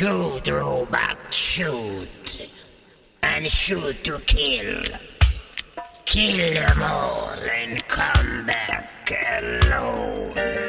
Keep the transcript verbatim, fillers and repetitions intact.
Shoot, robot, shoot. And shoot to kill. Kill them all and come back alone.